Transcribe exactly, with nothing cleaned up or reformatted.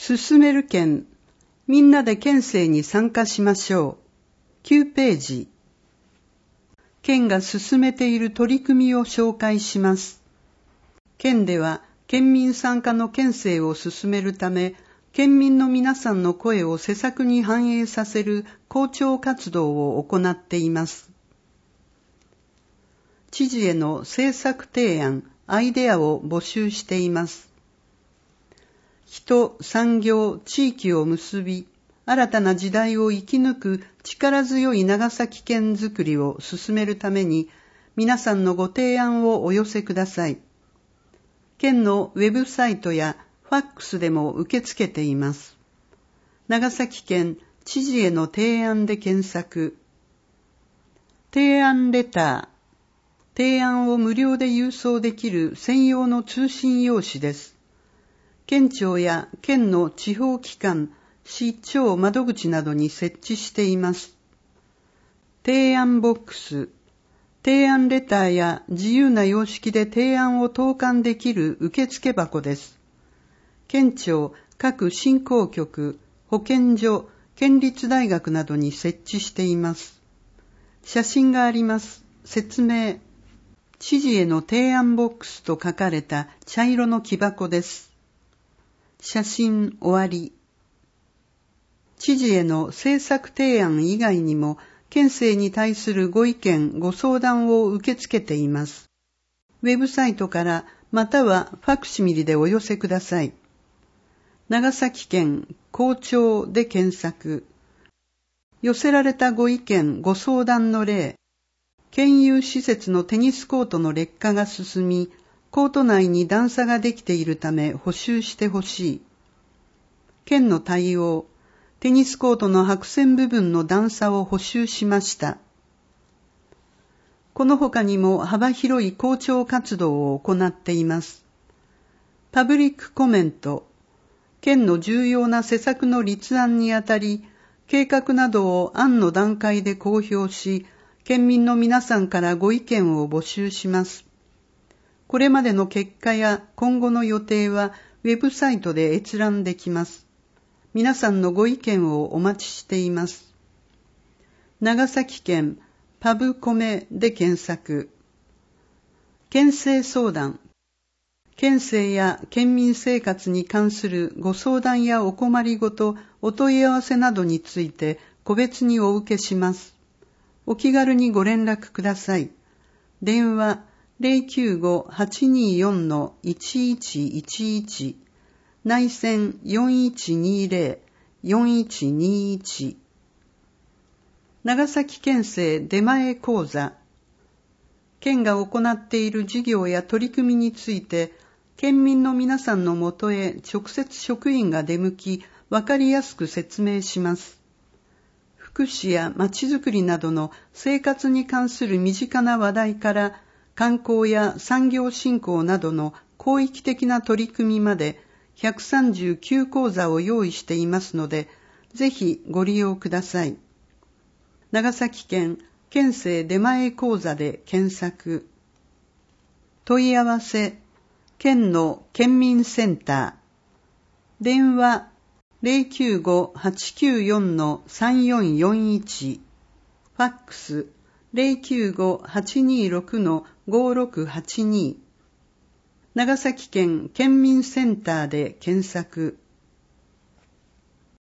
進める県、みんなで県政に参加しましょう。きゅうページ。県が進めている取り組みを紹介します。県では、県民参加の県政を進めるため、県民の皆さんの声を施策に反映させる公聴活動を行っています。知事への政策提案、アイデアを募集しています。人、産業、地域を結び、新たな時代を生き抜く力強い長崎県づくりを進めるために、皆さんのご提案をお寄せください。県のウェブサイトやファックスでも受け付けています。長崎県知事への提案で検索。提案レター。提案を無料で郵送できる専用の通信用紙です。県庁や県の地方機関、市庁窓口などに設置しています。提案ボックス。提案レターや自由な様式で提案を投函できる受付箱です。県庁、各振興局、保健所、県立大学などに設置しています。写真があります。説明。知事への提案ボックスと書かれた茶色の木箱です。写真終わり。知事への政策提案以外にも、県政に対するご意見、ご相談を受け付けています。ウェブサイトからまたはファクシミリでお寄せください。長崎県公聴で検索。寄せられたご意見、ご相談の例。県有施設のテニスコートの劣化が進み、コート内に段差ができているため補修してほしい。県の対応。テニスコートの白線部分の段差を補修しました。この他にも幅広い公聴活動を行っています。パブリックコメント。県の重要な施策の立案にあたり、計画などを案の段階で公表し、県民の皆さんからご意見を募集します。これまでの結果や今後の予定はウェブサイトで閲覧できます。皆さんのご意見をお待ちしています。長崎県パブコメで検索。県政相談。県政や県民生活に関するご相談やお困りごと、お問い合わせなどについて個別にお受けします。お気軽にご連絡ください。電話 ゼロきゅうご はちによん いちいちいちいち内線 よんいちにゼロ よんいちにいち 長崎県政出前講座。県が行っている事業や取り組みについて、県民の皆さんのもとへ直接職員が出向き、わかりやすく説明します。福祉やまちづくりなどの生活に関する身近な話題から、観光や産業振興などの広域的な取り組みまで、ひゃくさんじゅうきゅう講座を用意していますので、ぜひご利用ください。長崎県県政出前講座で検索。問い合わせ、県の県民センター。電話ゼロきゅうご はちきゅうよん さんよんよんいち。ファックスゼロきゅうご はちにろく ごろくはちに。長崎県県民センターで検索。